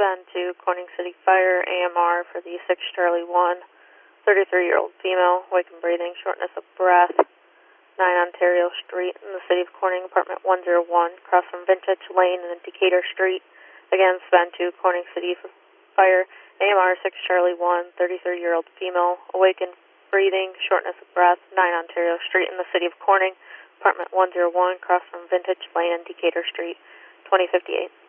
Sven 2, Corning City Fire, AMR for the 6 Charlie 1, 33-year-old female, awake and breathing, shortness of breath, 9 Ontario Street in the city of Corning, apartment 101, across from Vintage Lane and Decatur Street. Again, Sven 2, Corning City Fire, AMR 6 Charlie 1, 33-year-old female, awake and breathing, shortness of breath, 9 Ontario Street in the city of Corning, apartment 101, across from Vintage Lane and Decatur Street, 2058.